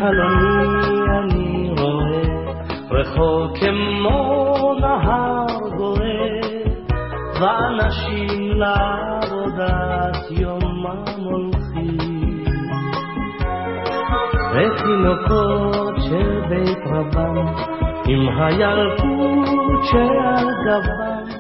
מחלוני אני רואה רחוק כמו נהר גואה ואנשים לעבודת יומם הולכים ותינוקות של בית רבם עם הילקוט שעל גבם